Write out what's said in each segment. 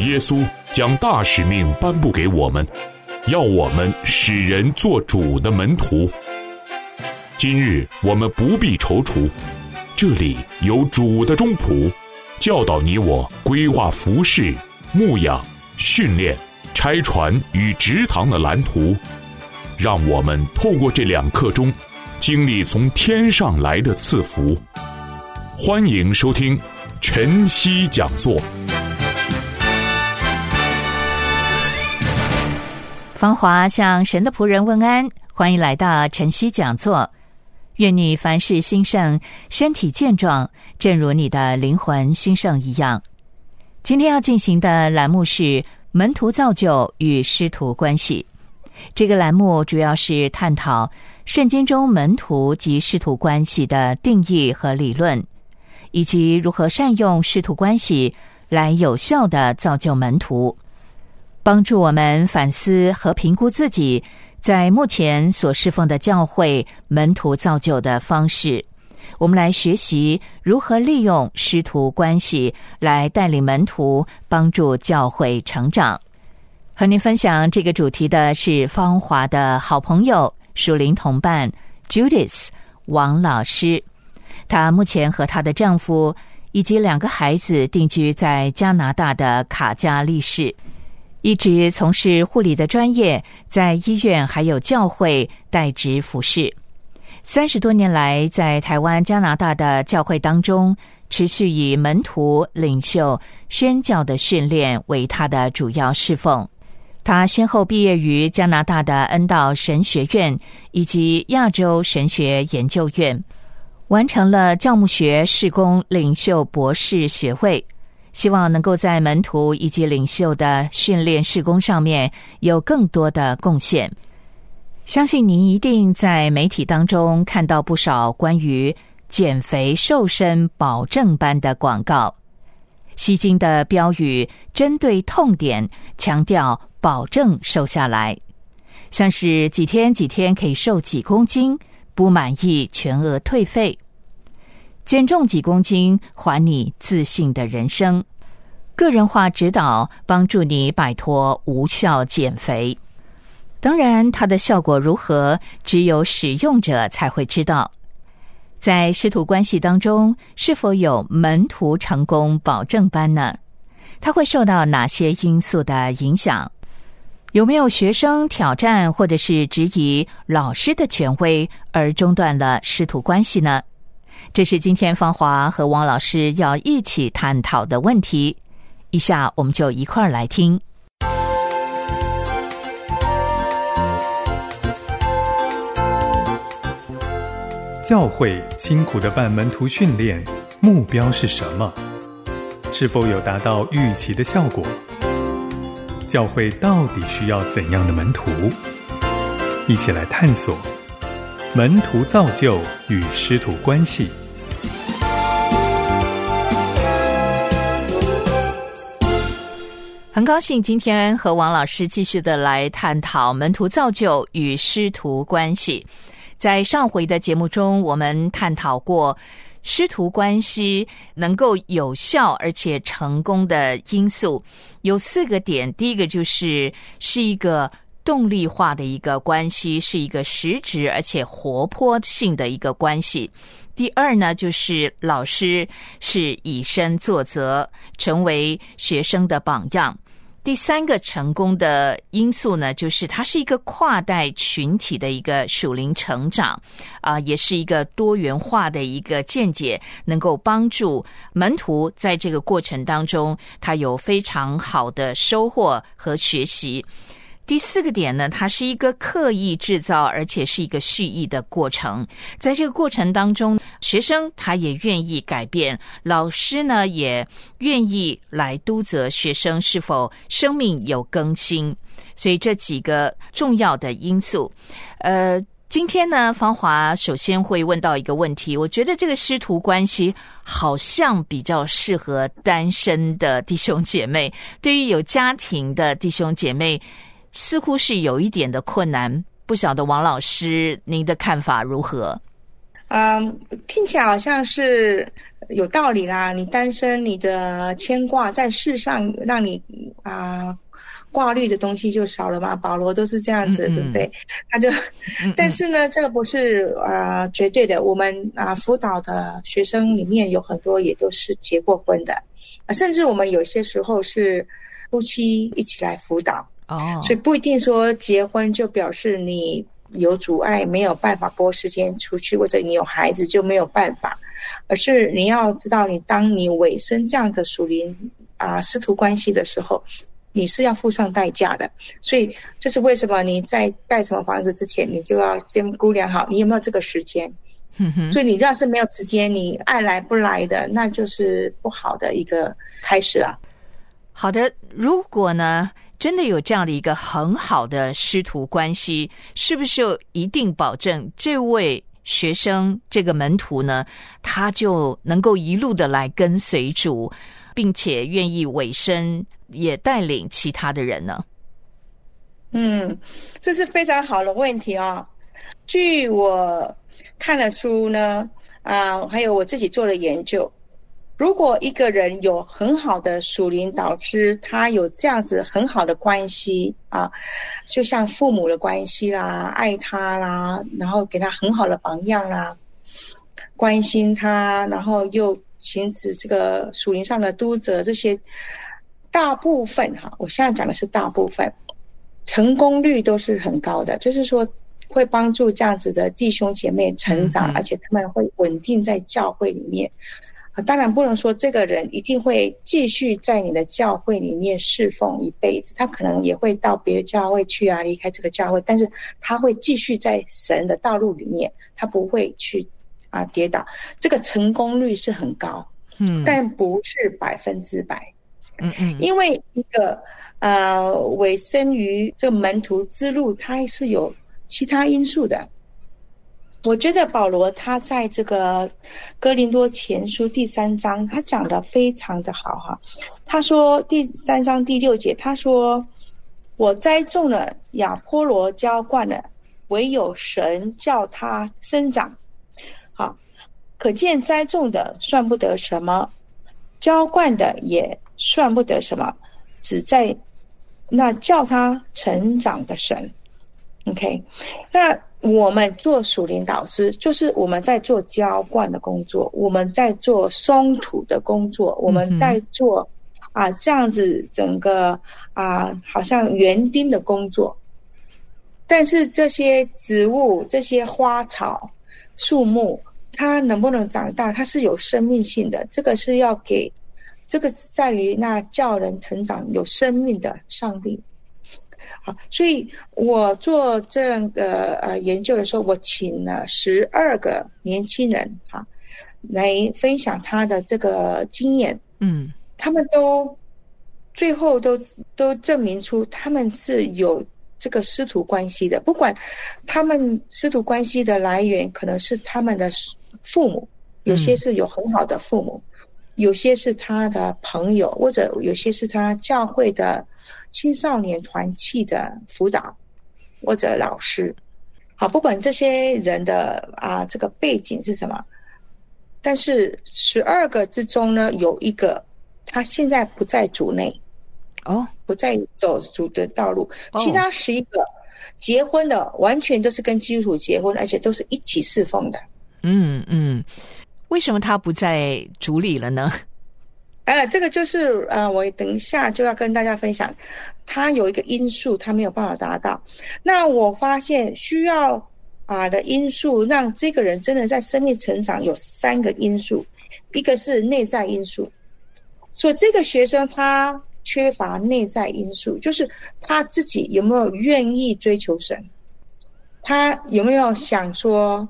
耶稣将大使命颁布给我们，要我们使人做主的门徒。今日我们不必踌躇，这里有主的中仆，教导你我规划服事、牧养、训练、拆船与植堂的蓝图，让我们透过这2课中经历从天上来的赐福。欢迎收听晨曦讲座。 芳华向神的仆人问安，欢迎来到晨曦讲座。愿你凡事兴盛，身体健壮，正如你的灵魂兴盛一样。今天要进行的栏目是门徒造就与师徒关系。这个栏目主要是探讨圣经中门徒及师徒关系的定义和理论，以及如何善用师徒关系来有效地造就门徒，帮助我们反思和评估自己在目前所侍奉的教会门徒造就的方式。我们来学习如何利用师徒关系来带领门徒，帮助教会成长。和您分享这个主题的是芳华的好朋友属灵同伴 Judith 王老师。她目前和她的丈夫以及2个孩子定居在加拿大的卡加利市，一直从事护理的专业，在医院还有教会代职服侍。30多年来，在台湾、加拿大的教会当中，持续以门徒、领袖、宣教的训练为他的主要侍奉。他先后毕业于加拿大的恩道神学院以及亚洲神学研究院，完成了教牧学事工领袖博士学位，希望能够在门徒以及领袖的训练事工上面有更多的贡献。相信您一定在媒体当中看到不少关于减肥瘦身保证班的广告，吸睛的标语针对痛点，强调保证瘦下来，像是几天可以瘦几公斤，不满意全额退费，减重几公斤还你自信的人生，个人化指导帮助你摆脱无效减肥。当然它的效果如何，只有使用者才会知道。在师徒关系当中，是否有门徒成功保证班呢？它会受到哪些因素的影响？有没有学生挑战或者是质疑老师的权威而中断了师徒关系呢？这是今天芳华和王老师要一起探讨的问题。以下我们就一块儿来听。 教会辛苦地办门徒训练，目标是什么？是否有达到预期的效果？教会到底需要怎样的门徒？一起来探索门徒造就与师徒关系。 很高兴今天和王老师继续的来探讨门徒造就与师徒关系。在上回的节目中，我们探讨过师徒关系能够有效而且成功的因素有4个点。第一个就是一个动力化的一个关系，是一个实质而且活泼性的一个关系。第二呢，就是老师是以身作则，成为学生的榜样。第3个成功的因素呢，就是它是一个跨代群体的一个属灵成长，也是一个多元化的一个见解，能够帮助门徒在这个过程当中，他有非常好的收获和学习。第4个点呢，它是一个刻意制造而且是一个蓄意的过程，在这个过程当中，学生他也愿意改变，老师呢也愿意来督责学生是否生命有更新，所以这几个重要的因素。今天呢，芳华首先会问到一个问题，我觉得这个师徒关系好像比较适合单身的弟兄姐妹，对于有家庭的弟兄姐妹似乎是有一点的困难，不晓得王老师您的看法如何？ 听起来好像是有道理啦。你单身，你的牵挂在世上让你挂虑的东西就少了嘛。保罗都是这样子，对不对？他就，但是呢，这个不是绝对的。我们辅导的学生里面有很多也都是结过婚的，甚至我们有些时候是夫妻一起来辅导。所以不一定说结婚就表示你有阻碍，没有办法拨时间出去，或者你有孩子就没有办法，而是你要知道，当你委身这样的属灵师徒关系的时候，你是要付上代价的。所以这是为什么你在盖什么房子之前，你就要先估量好你有没有这个时间。所以你要是没有时间，你爱来不来的，那就是不好的一个开始了。 好的，如果呢真的有这样的一个很好的师徒关系，是不是一定保证这位学生这个门徒呢，他就能够一路的来跟随主，并且愿意委身也带领其他的人呢？ 这是非常好的问题啊。据我看的书呢，还有我自己做的研究，如果一个人有很好的属灵导师，他有这样子很好的关系就像父母的关系啦，爱他啦，然后给他很好的榜样啦，关心他，然后又行使这个属灵上的督责，这些大部分我现在讲的是大部分，成功率都是很高的，就是说会帮助这样子的弟兄姐妹成长，而且他们会稳定在教会里面。当然不能说这个人一定会继续在你的教会里面侍奉一辈子，他可能也会到别的教会去离开这个教会，但是他会继续在神的道路里面，他不会去跌倒。这个成功率是很高，但不是100%。因为一个委身于这个门徒之路，它是有其他因素的。我觉得保罗他在这个哥林多前书第3章，他讲得非常的好他说第3章第6节，他说我栽种了，亚波罗浇灌了，唯有神叫他生长。可见栽种的算不得什么，浇灌的也算不得什么，只在那叫他成长的神。OK， 那我们做属灵导师，就是我们在做浇灌的工作，我们在做松土的工作，我们在做这样子整个好像园丁的工作。但是这些植物、这些花草、树木，它能不能长大，它是有生命性的，这个是要给，这个是在于那叫人成长有生命的上帝。所以我做这个研究的时候，我请了12个年轻人来分享他的这个经验。他们都最后都证明出他们是有这个师徒关系的，不管他们师徒关系的来源可能是他们的父母，有些是有很好的父母，有些是他的朋友，或者有些是他教会的青少年团契的辅导或者老师。不管这些人的这个背景是什么，但是12个之中呢，有一个他现在不在主内，不再走主的道路，其他11个结婚的完全都是跟基督徒结婚，而且都是一起侍奉的。 为什么他不在主里了呢？ 这个就是我等一下就要跟大家分享，他有一个因素他没有办法达到。那我发现需要的因素让这个人真的在生命成长有3个因素，一个是内在因素，所以这个学生他缺乏内在因素，就是他自己有没有愿意追求神，他有没有想说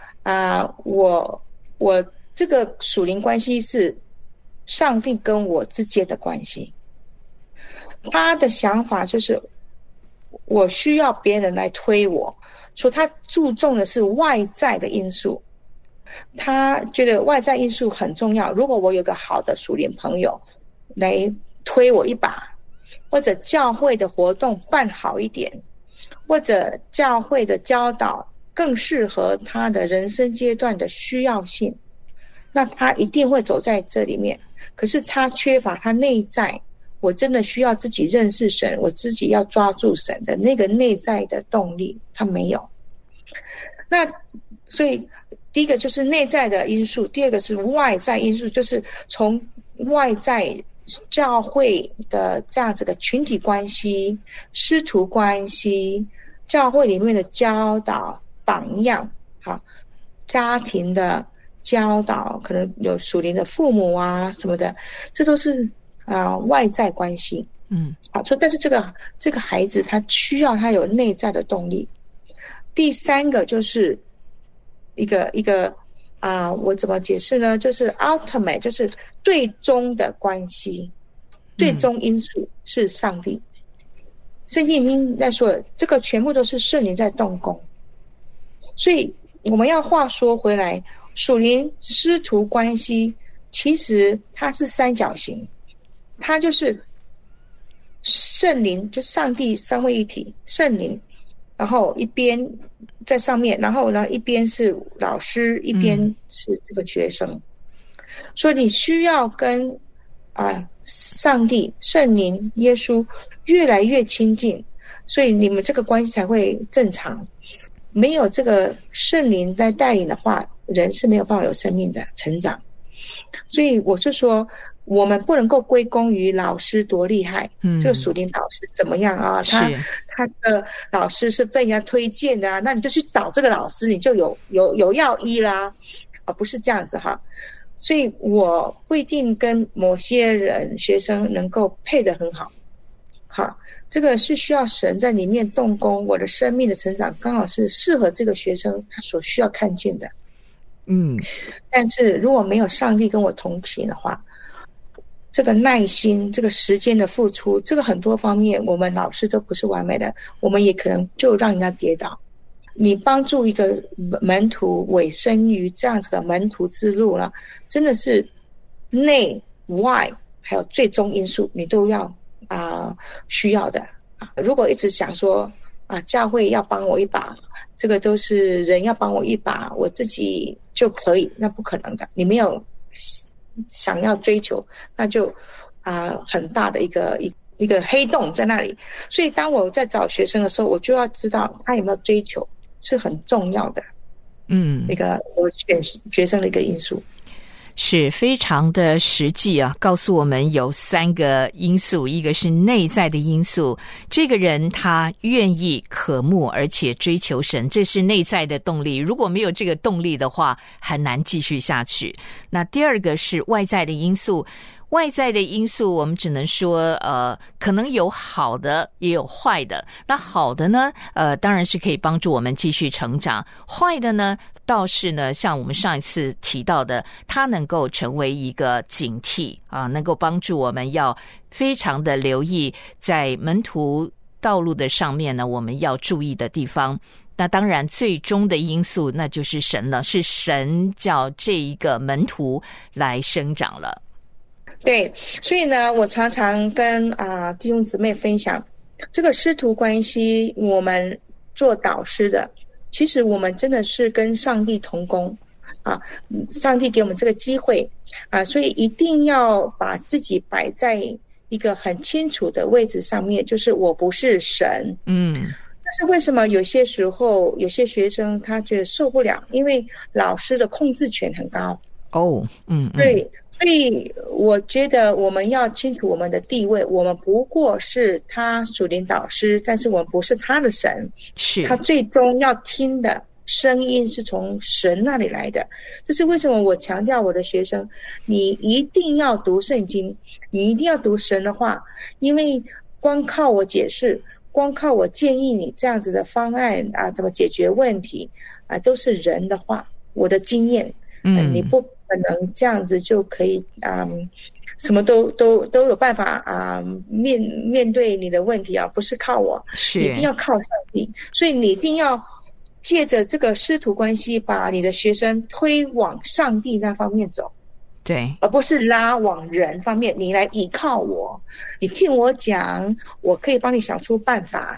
我这个属灵关系是上帝跟我之间的关系。他的想法就是我需要别人来推我，所以他注重的是外在的因素，他觉得外在因素很重要。如果我有个好的属灵朋友来推我一把，或者教会的活动办好一点，或者教会的教导更适合他的人生阶段的需要性，那他一定会走在这里面。可是他缺乏他内在，我真的需要自己认识神，我自己要抓住神的那个内在的动力，他没有。那所以第一个就是内在的因素，第二个是外在因素，就是从外在教会的这样子的群体关系、师徒关系、教会里面的教导榜样，好，家庭的教导，可能有属灵的父母啊什么的，这都是外在关系。所以但是这个孩子他需要他有内在的动力。第三个就是一个我怎么解释呢？就是 ultimate， 就是最终的关系，最终因素是上帝。圣经已经在说了，这个全部都是圣灵在动工。所以我们要话说回来，属灵师徒关系其实它是三角形，它就是圣灵，就上帝三位一体，圣灵，然后一边在上面，然后呢一边是老师，一边是这个学生。所以你需要跟上帝、圣灵、耶稣越来越亲近，所以你们这个关系才会正常。没有这个圣灵在带领的话，人是没有办法有生命的成长。所以我就说，我们不能够归功于老师多厉害，这个属灵导师怎么样啊？他的老师是被人家推荐的啊，那你就去找这个老师，你就有药医啦，不是这样子哈。所以我不一定跟某些人学生能够配得很好，好，这个是需要神在里面动工，我的生命的成长刚好是适合这个学生他所需要看见的。但是如果没有上帝跟我同行的话，这个耐心，这个时间的付出，这个很多方面我们老师都不是完美的，我们也可能就让人家跌倒。你帮助一个门徒委身于这样子的门徒之路了，真的是内外还有最终因素你都要需要的。如果一直想说教会要帮我一把，这个都是人要帮我一把，我自己就可以，那不可能的。你没有想要追求，那就很大的一个黑洞在那里。所以当我在找学生的时候，我就要知道他有没有追求，是很重要的。一个我选学生的一个因素。 是非常的实际啊，告诉我们有三个因素，一个是内在的因素，这个人他愿意渴慕而且追求神，这是内在的动力，如果没有这个动力的话很难继续下去。那第二个是外在的因素，外在的因素我们只能说可能有好的也有坏的。那好的呢当然是可以帮助我们继续成长，坏的呢倒是呢像我们上一次提到的，它能够成为一个警惕能够帮助我们要非常的留意在门徒道路的上面呢我们要注意的地方。那当然最终的因素那就是神了，是神叫这一个门徒来生长了。 对，所以呢我常常跟弟兄姊妹分享这个师徒关系，我们做导师的其实我们真的是跟上帝同工上帝给我们这个机会所以一定要把自己摆在一个很清楚的位置上面，就是我不是神。这是为什么有些时候有些学生他觉得受不了，因为老师的控制权很高。对，所以我觉得我们要清楚我们的地位，我们不过是他属灵导师，但是我们不是他的神，是他最终要听的声音是从神那里来的。这是为什么我强调我的学生，你一定要读圣经，你一定要读神的话，因为光靠我解释，光靠我建议你这样子的方案怎么解决问题都是人的话，我的经验你不可能这样子就可以什么都有办法面对你的问题不是靠我，你一定要靠上帝。所以你一定要借着这个师徒关系把你的学生推往上帝那方面走，对，而不是拉往人方面，你来依靠我，你听我讲，我可以帮你想出办法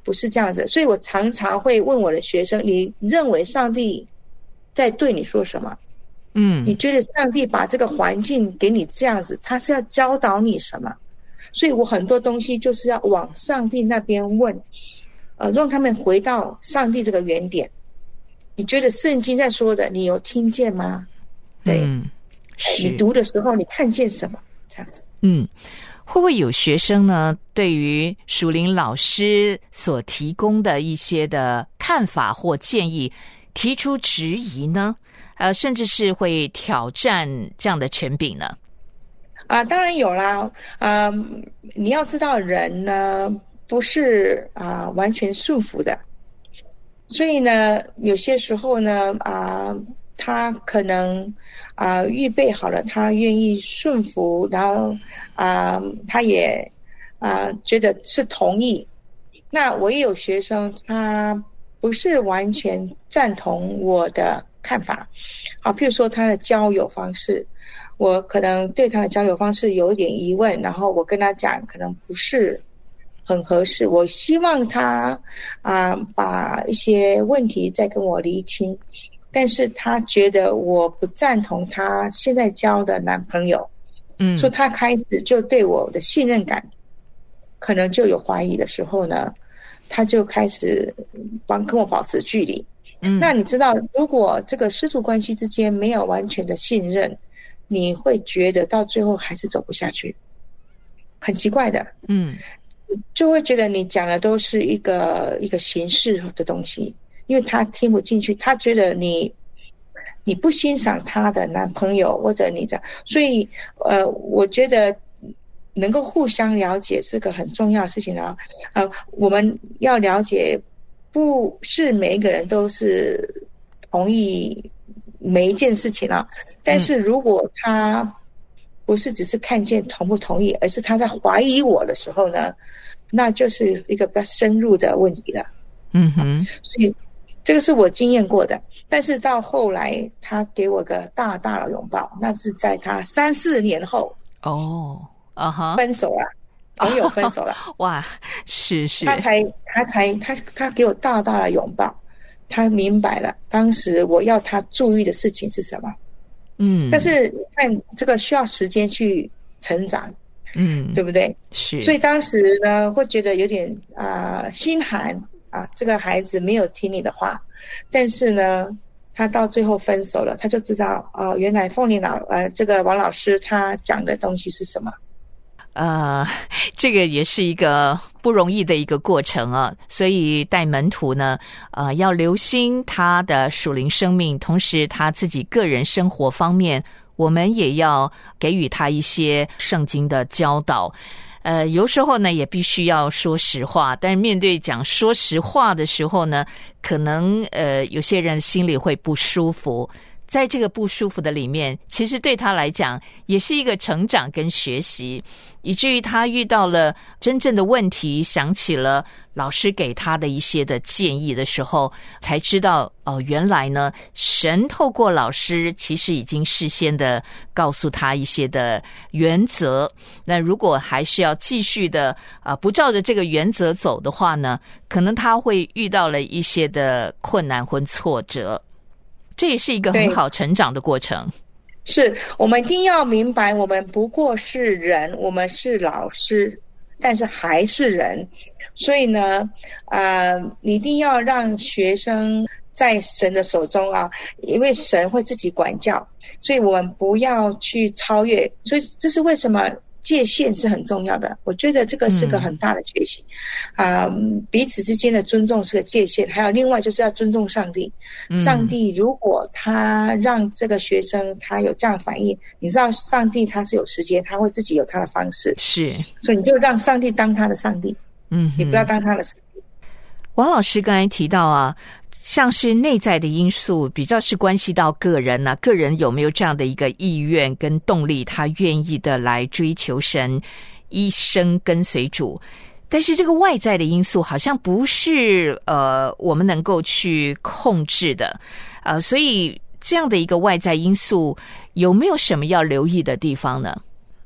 不是这样子。所以我常常会问我的学生，你认为上帝在对你说什么？你觉得上帝把这个环境给你这样子，他是要教导你什么？所以我很多东西就是要往上帝那边问，让他们回到上帝这个原点。你觉得圣经在说的，你有听见吗？对，你读的时候你看见什么？这样子。 会不会有学生呢，对于属灵老师所提供的一些的看法或建议提出质疑呢？甚至是会挑战这样的权柄呢？ 当然有啦。你要知道人呢不是完全束缚的，所以呢有些时候呢他可能预备好了，他愿意顺服，然后他也觉得是同意。那我也有学生他不是完全赞同我的看法，譬如说他的交友方式，我可能对他的交友方式有一点疑问，然后我跟他讲可能不是很合适，我希望他把一些问题再跟我厘清，但是他觉得我不赞同他现在交的男朋友，所以他开始就对我的信任感可能就有怀疑的时候呢，他就开始跟我保持距离。那你知道，如果这个师徒关系之间没有完全的信任，你会觉得到最后还是走不下去，很奇怪的。就会觉得你讲的都是一个形式的东西，因为他听不进去，他觉得你不欣赏他的男朋友，或者你这样。所以我觉得能够互相了解是个很重要的事情啊。我们要了解，不是每一个人都是同意每一件事情啊。但是如果他不是只是看见同不同意，而是他在怀疑我的时候呢，那就是一个比较深入的问题了。所以这个是我经验过的。但是到后来他给我个大大的拥抱，那是在他3-4年后分手了，朋友分手了。 哇，是他给我大大的拥抱，他明白了当时我要他注意的事情是什么。但是你看这个需要时间去成长，对不对？ 是。 所以当时呢会觉得有点心寒这个孩子没有听你的话。但是呢他到最后分手了，他就知道原来凤林这个王老师他讲的东西是什么。 这个也是一个不容易的一个过程啊，所以带门徒呢，要留心他的属灵生命，同时他自己个人生活方面，我们也要给予他一些圣经的教导。有时候呢也必须要说实话，但是面对讲说实话的时候呢，可能有些人心里会不舒服。在这个不舒服的里面，其实对他来讲也是一个成长跟学习，以至于他遇到了真正的问题，想起了老师给他的一些的建议的时候，才知道原来呢神透过老师其实已经事先的告诉他一些的原则。那如果还是要继续的不照着这个原则走的话呢，可能他会遇到了一些的困难或挫折。这也是一个很好成长的过程。 是，我们一定要明白，我们不过是人，我们是老师，但是还是人。所以呢你一定要让学生在神的手中因为神会自己管教，所以我们不要去超越。所以这是为什么界限是很重要的，我觉得这个是个很大的学习。彼此之间的尊重是个界限，还有另外就是要尊重上帝。上帝如果他让这个学生他有这样的反应，你知道上帝他是有时间，他会自己有他的方式， 是， 所以你就让上帝当他的上帝，你不要当他的上帝。 王老师刚才提到像是内在的因素比较是关系到个人个人有没有这样的一个意愿跟动力，他愿意的来追求神，一生跟随主。但是这个外在的因素好像不是我们能够去控制的，所以这样的一个外在因素有没有什么要留意的地方呢？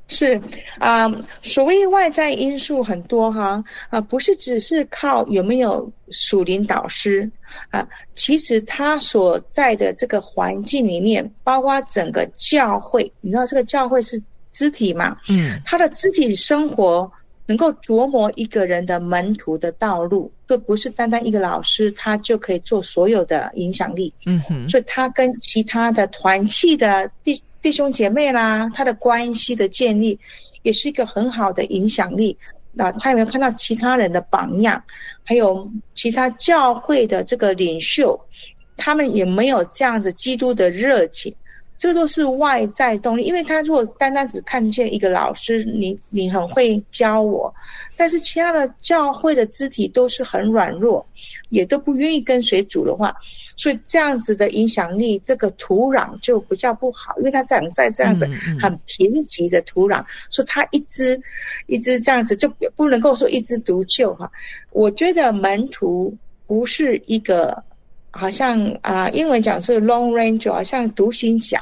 是所谓外在因素很多哈不是只是靠有没有属灵导师其实他所在的这个环境里面，包括整个教会，你知道这个教会是肢体嘛？他的肢体生活能够琢磨一个人的门徒的道路，这不是单单一个老师他就可以做所有的影响力。所以他跟其他的团契的弟兄姐妹啦，他的关系的建立也是一个很好的影响力。他有没有看到其他人的榜样，还有其他教会的这个领袖，他们有没有这样子基督的热情，这都是外在动力。因为他如果单单只看见一个老师，你很会教我，但是其他的教会的肢体都是很软弱，也都不愿意跟随主的话，所以这样子的影响力，这个土壤就比较不好，因为他长在这样子很贫瘠的土壤，所以他一直这样子就不能够说一枝独秀哈。我觉得门徒不是一个好像英文讲是 long range， 好像独行侠，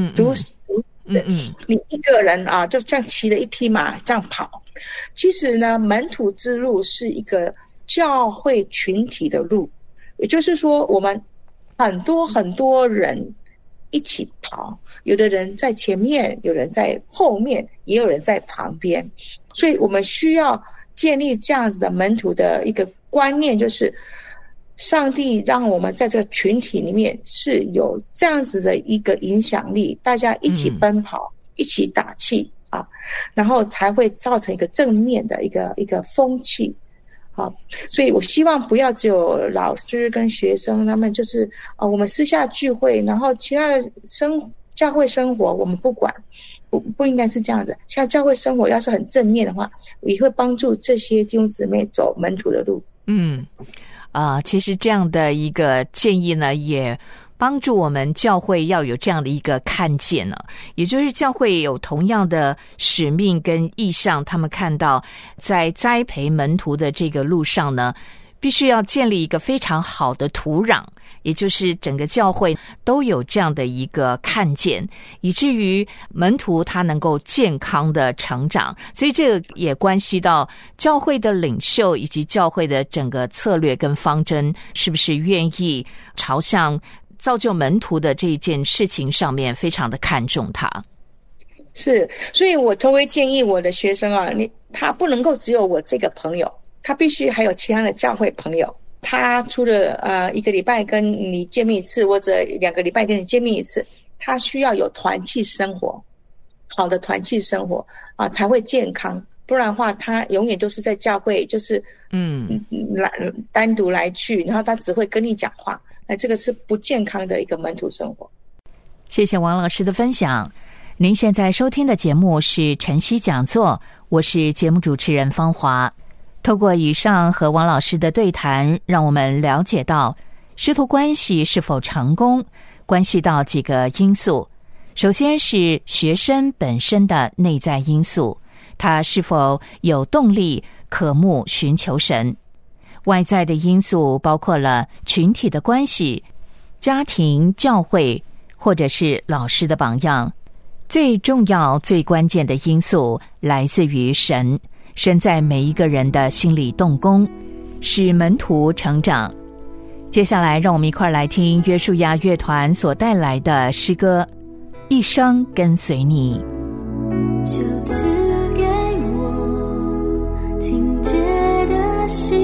你一个人就这样骑了一匹马这样跑。其实呢，门徒之路是一个教会群体的路，也就是说，我们很多人一起跑，有的人在前面，有人在后面，也有人在旁边，所以我们需要建立这样子的门徒的一个观念，就是上帝让我们在这个群体里面是有这样子的一个影响力，大家一起奔跑，一起打气然后才会造成一个正面的一个风气所以我希望不要只有老师跟学生，他们就是我们私下聚会，然后其他的教会生活我们不管，不应该是这样子。其他教会生活要是很正面的话，也会帮助这些弟兄姊妹走门徒的路。 其实这样的一个建议呢，也帮助我们教会要有这样的一个看见呢，也就是教会有同样的使命跟意向，他们看到在栽培门徒的这个路上呢，必须要建立一个非常好的土壤，也就是整个教会都有这样的一个看见，以至于门徒他能够健康的成长。所以这个也关系到教会的领袖以及教会的整个策略跟方针，是不是愿意朝向造就门徒的这一件事情上面非常的看重它。 是，所以我都会建议我的学生他不能够只有我这个朋友，他必须还有其他的教会朋友。他除了1个礼拜跟你见面一次，或者2个礼拜跟你见面一次，他需要有团契生活，好的团契生活才会健康。不然的话，他永远都是在教会，就是单独来去，然后他只会跟你讲话，这个是不健康的一个门徒生活。 谢谢王老师的分享。您现在收听的节目是晨曦讲座，我是节目主持人芳华。透过以上和王老师的对谈，让我们了解到师徒关系是否成功，关系到几个因素。首先是学生本身的内在因素，他是否有动力渴慕寻求神。外在的因素包括了群体的关系、家庭、教会，或者是老师的榜样。最重要、最关键的因素来自于神，神在每一个人的心里动工，使门徒成长。接下来让我们一块来听约书亚乐团所带来的诗歌《一生跟随你》。 就赐给我清洁的心，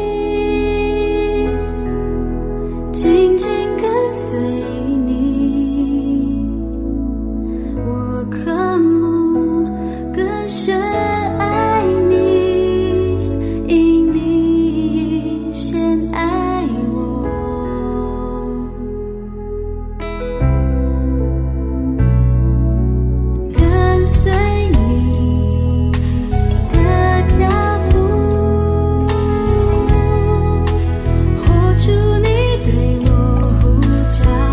紧紧跟随你，我渴慕更深爱你，因你先爱我。跟随你的脚步，活出你对我呼召。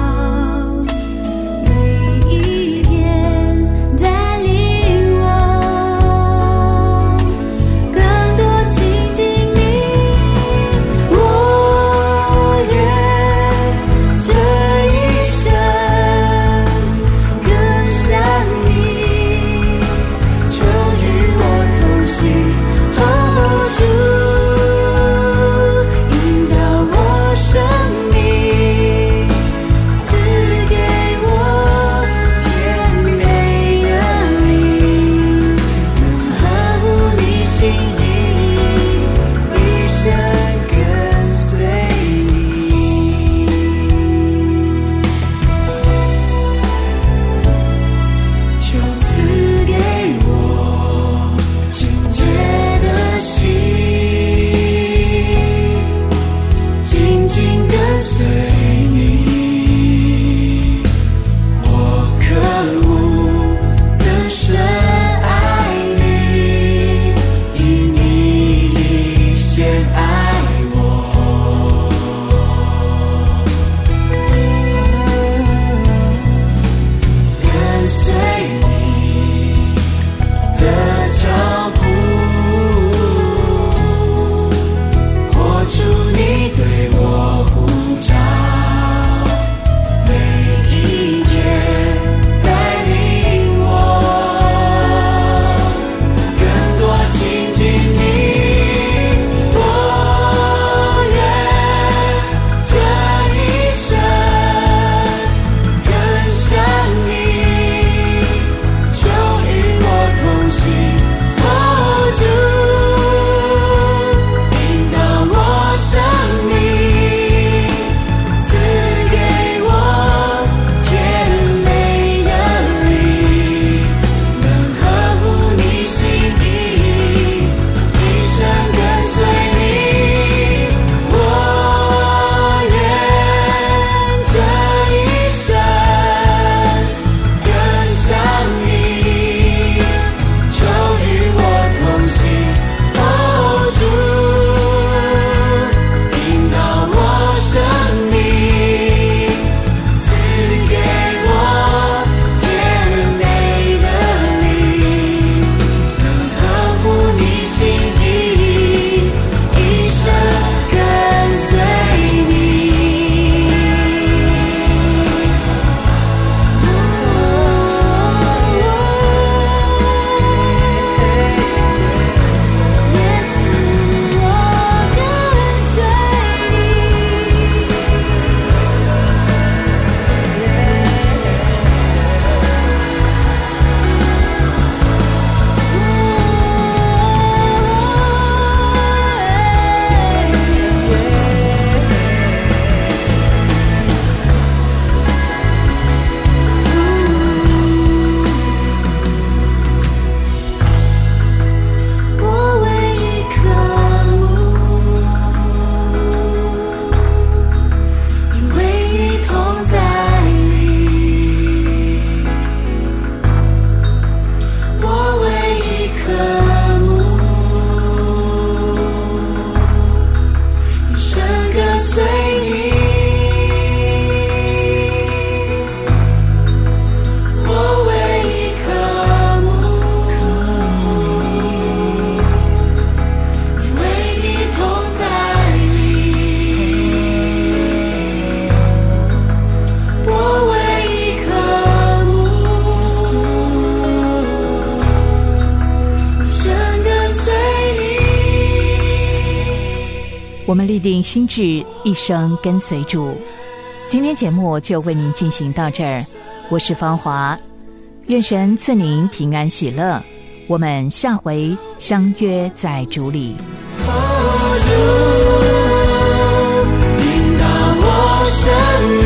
我们立定心志，一生跟随主。今天节目就为您进行到这儿，我是芳华，愿神赐您平安喜乐，我们下回相约在主里。 主，引导我生命。